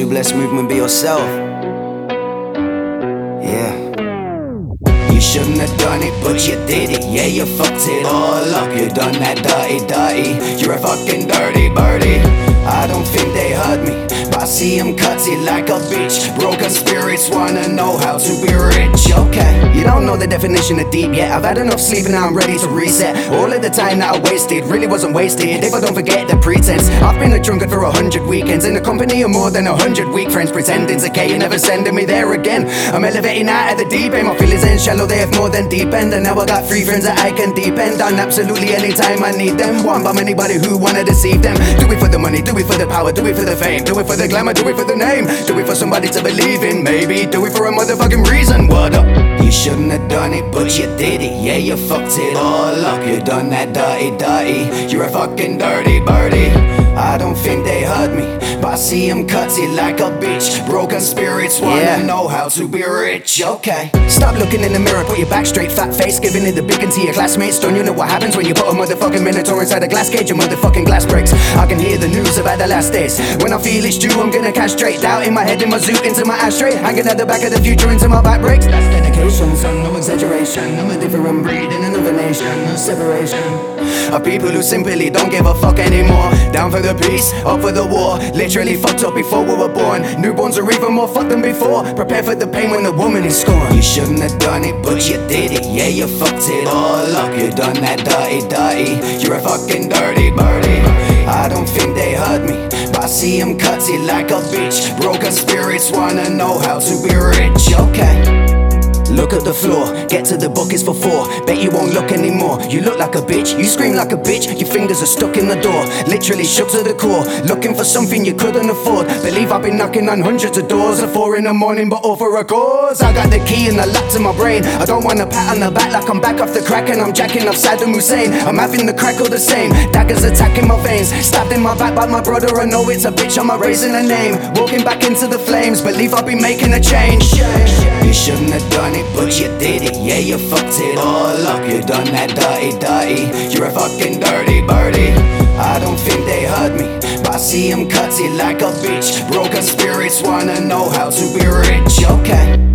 Too Blessed movement, be yourself. Yeah. You shouldn't have done it, but you did it. Yeah, you fucked it all up. You done that dirty. You're a fucking dirty birdie. I don't think they heard me, but I see them cut it like a bitch. Broken spirits wanna know how to be rich. Okay, you don't know the definition of deep yet. I've had enough sleep and now I'm ready to reset. All of the time that I wasted really wasn't wasted if I don't forget the pretense. I've been a drunkard for 100 weekends in the company of more than 100 weak friends, pretending's okay and never sending me there again. I'm elevating out of the deep end. My feelings ain't shallow, they have more than deep end. And now I got 3 friends that I can depend on absolutely anytime I need them. Won't bomb anybody who wanna deceive them. Do it for the money, do it for the power, do it for the fame, do it for the glamour, do it for the name, do it for somebody to believe in, maybe do it for a motherfucking reason. What up? You shouldn't have done it, but you did it. Yeah, you fucked it all up. You done that dirty. You're a fucking dirty birdie. I don't think they heard me, but I see them cut it like a bitch. Broken spirits wanna know how to be rich. Okay, stop looking in the mirror, put your back straight, fat face, giving it the big one to your classmates. Don't you know what happens when you put a motherfucking minotaur inside a glass cage? Your motherfucking glass breaks. I can hear the news about the last days. When I feel it's due, I'm gonna castrate. Doubt in my head, in my zoot, into my ashtray. Hanging at the back of the future, into my back breaks. That's dedication, son, no exaggeration. I'm a different breed in another nation. No separation of people who simply don't give a fuck anymore. Down for the peace, up for the war. Literally fucked up before we were born. Newborns are even more fucked than before. Prepare for the pain when the woman is scorned. You shouldn't have done it, but you did it. Yeah, you fucked it all up. You done that dirty. You're a fucking dirty birdie. I don't think they heard me, but I see them cut it like a bitch. Broken spirits wanna know how to be rich. Okay, look at the floor, get to the buckets for 4. Bet you won't look anymore. You look like a bitch, you scream like a bitch. Your fingers are stuck in the door, literally shook to the core. Looking for something you couldn't afford. Believe I've been knocking on hundreds of doors at 4 in the morning, but all for a cause. I got the key and the lock to my brain. I don't want a pat on the back like I'm back off the crack and I'm jacking off Saddam Hussein. I'm having the crack all the same, daggers attacking my veins. Stabbed in my back by my brother, I know it's a bitch, I'm erasing a name. Walking back into the flames, believe I'll be making a change. You shouldn't have done it, but you did it. Yeah, you fucked it all up. You done that dirty. You're a fucking dirty birdie. I don't think they heard me, but I see them cut it like a bitch. Broken spirits wanna know how to be rich. Okay.